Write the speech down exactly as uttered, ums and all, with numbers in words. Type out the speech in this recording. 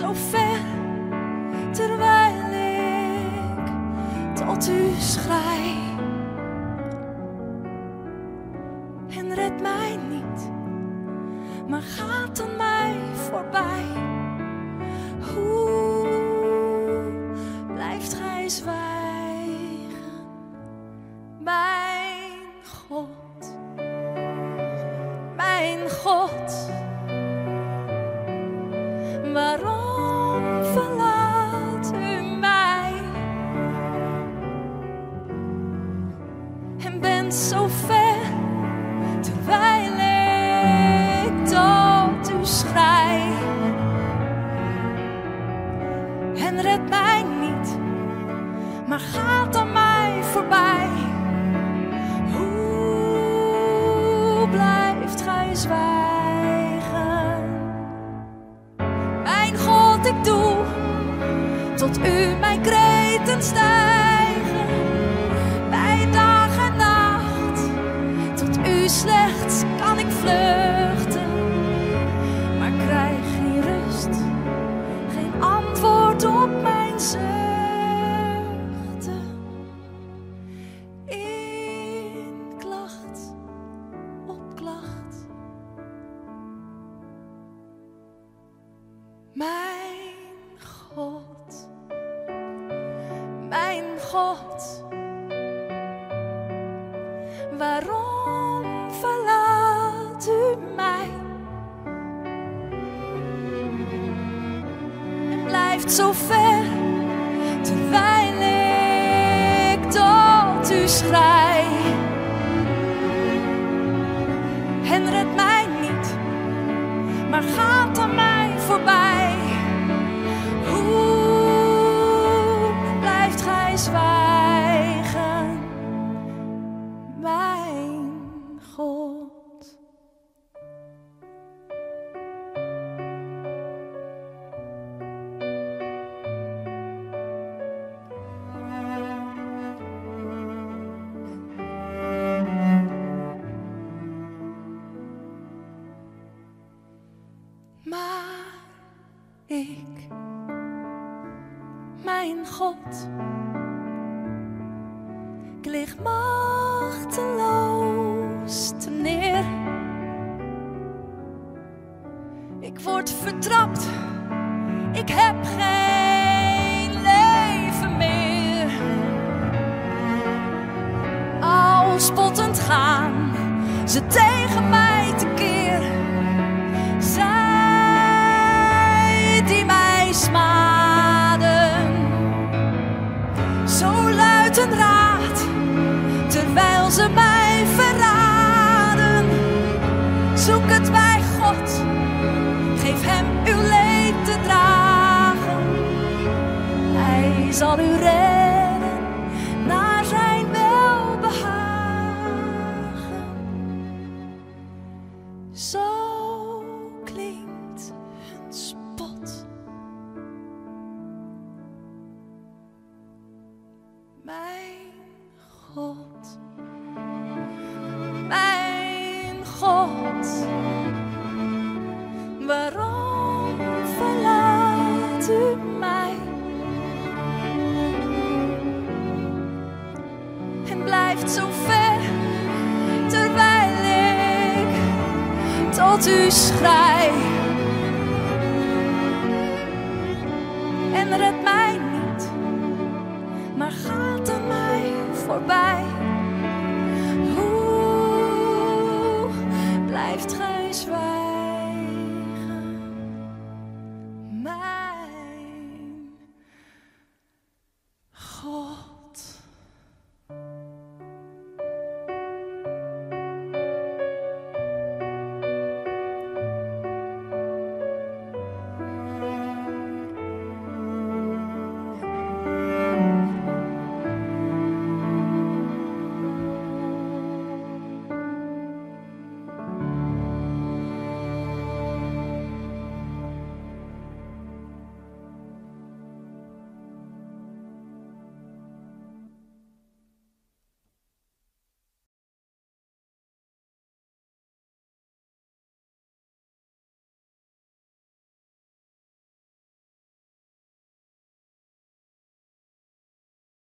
zo ver, terwijl ik tot u schrei. En red mij niet, maar gaat aan mij voorbij. Hoe blijft gij zwijgen, mijn God, mijn God? Waarom verlaat u mij en bent zo ver, terwijl ik tot u schrei? En red mij niet, maar gaat aan mij voorbij. Hoe blijft gij zwijgen? Mijn God, ik doe tot u mijn kreten stijgen. Bij dag en nacht, tot u slechts kan ik vluchten. Maar krijg geen rust, geen antwoord op mijn zuchten. In klacht op klacht. Mijn God, mijn God, waarom verlaat u mij en blijft zo ver, terwijl ik tot u schrei? En red mij niet, maar gaat aan mij voorbij. Hoe blijft gij zwijgen, mijn God? Maar ik, mijn God, ik lig machteloos te neer. Ik word vertrapt, ik heb geen leven meer. Al spottend gaan ze tegen mij tekeer. Zij die mij smaden, zo luidt een raad, terwijl ze mij verraden. Zoek het bij God, geef hem uw leed te dragen. Hij zal u redden naar zijn welbehagen. Zo klinkt hun spot. Mijn God, mijn God, waarom verlaat u mij en blijft zo ver, terwijl ik tot u schrei? En red mij